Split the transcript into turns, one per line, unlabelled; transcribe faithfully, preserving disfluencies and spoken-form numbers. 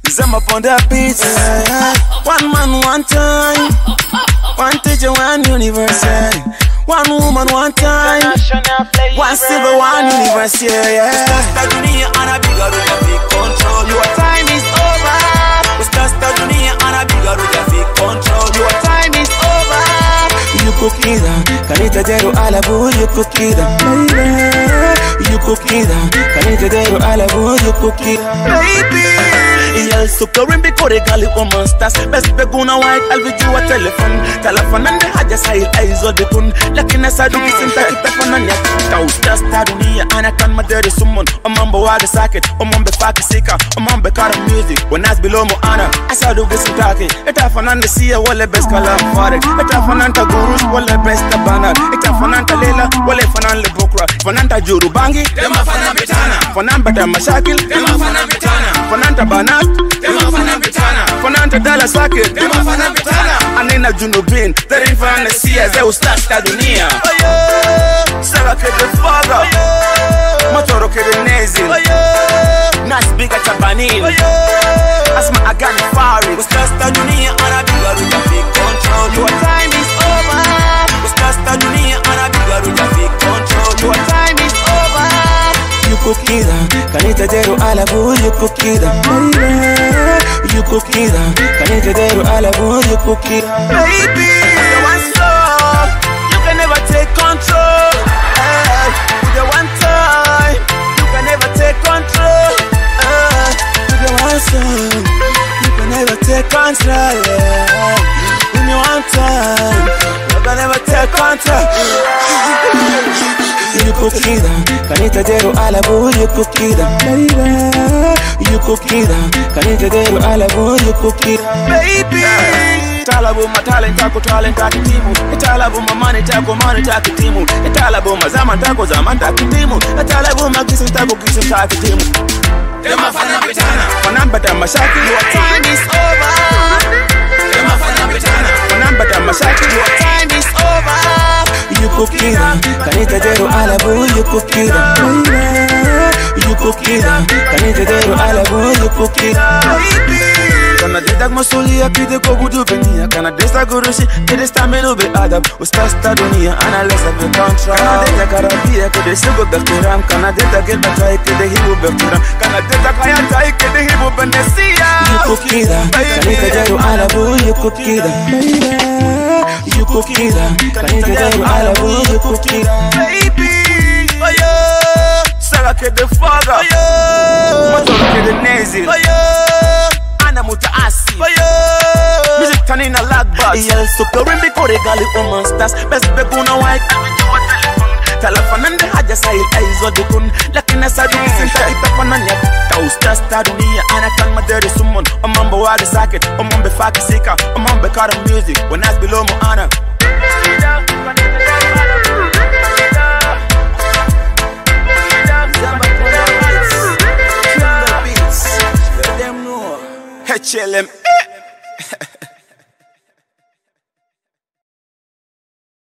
Zam up on the beats. One man, one time. One teacher, one universe. One woman, one time. One silver, one universe. Yeah, yeah. Start dunia ana biga ruja fi control. Your time is over. Start dunia ana biga ruja fi control. Your time is over. You kukida, kanita deru alabu. You kukida, baby. You kukida, kanita deru alabu. You kukida, baby. Yal sukarin bikore gali woman stars. Best beguna white alviju a telephone. Telephone and the haja sahil aizo dekun. Lakina sadu kisinta kitafana nya. Kau stars ta dunia ana kan madere summon. Omambo waga socket, omambe faki sika, omambe kara music. When as below mo ana, asadu kisinta ke. Eta fananda siya wale best kalam farek. Eta fananta gurus wale best tabana. Eta fananta lela wale fanan le bukra. Fananta juru bangi, dema fanan betana. Fanan bata mashakil, dema fanan betana. Fananta banat, dema fanan betana. Fananta dala socket, dema fanan betana. Anina junubin, teri fanan siya ze ustasta dunia. Saga ke de faga, motoro ke de nezil. Nas biga chabanil, asma agani fari. Ustasta dunia ana biga ruja fi control. Your time is over. Ustasta dunia ana biga ruja fi control. Your time is over. You kukida, kanita deru alabu. You kukida, baby. You kukida, kanita deru alabu. You kukida, baby. You want slow, you can never take control. Hey, you want time, you can never take control. Hey, you want slow, you can never take control. Yeah. When you want time, you can never take control. You kukida, kanita deru alabu. You kukida, baby. You kukida, kanita deru alabu. You kukida, baby. Talabu ma talent tako talent tako timu. Talabu ma money tako money tako timu. Talabu ma zaman tako zaman tako timu. Talabu ma kisim tako kisim tako timu. Dema fana betana, fana bata mashaki. Your time is over. Dema fana betana, fana bata mashaki. Your time is over. You kukida, kanita deru alabu. You kukida, baby. You kukida, kanita deru alabu. You kukida, baby. Kana dedak masulia kide kogudu benia. Kana desta gurushi kide stamilo be adab. Ustasta dunia analesa be control. Kana dedak karabia kide sugo bektiram. Kana dedak gelba tai kide hibu bektiram. Kana dedak kaya tai kide hibu benesia. You kukida, kanita deru alabu. You kukida, baby. You kukida, kanita deru alabu. You kukida, baby. Oh yeah, saga kide faga. Oh yeah, motoro kide nezil. Oh yeah. Mutaasi music tanina lagbas yal sukarin bikore gali woman stars best beguna white alviju a telephone telephone and the haja sahil aizo dekun lakina sadu kisinta itafana nya kau stasta dunia ana kan madere summon omambo waga socket omambe faki sika omambe kara music when as below mo ana H L M